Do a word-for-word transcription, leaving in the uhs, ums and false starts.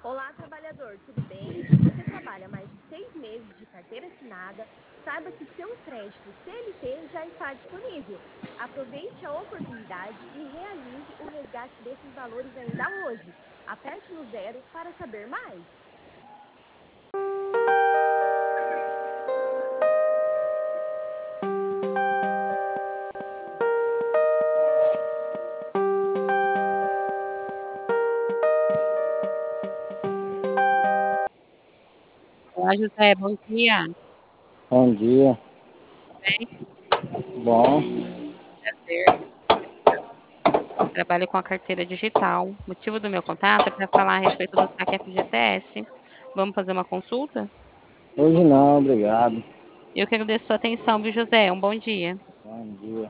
Olá, trabalhador, tudo bem? Se você trabalha mais de seis meses de carteira assinada, saiba que seu crédito C L T já está disponível. Aproveite a oportunidade e realize o resgate desses valores ainda hoje. Aperte no zero para saber mais. Olá, José, bom dia. Bom dia. Tudo bem? Bom, Prazer. Trabalho com a carteira digital. O motivo do meu contato é para falar a respeito do saque F G T S. Vamos fazer uma consulta? hoje não, obrigado. Eu que agradeço a sua atenção, viu, José? Um bom dia. Bom dia.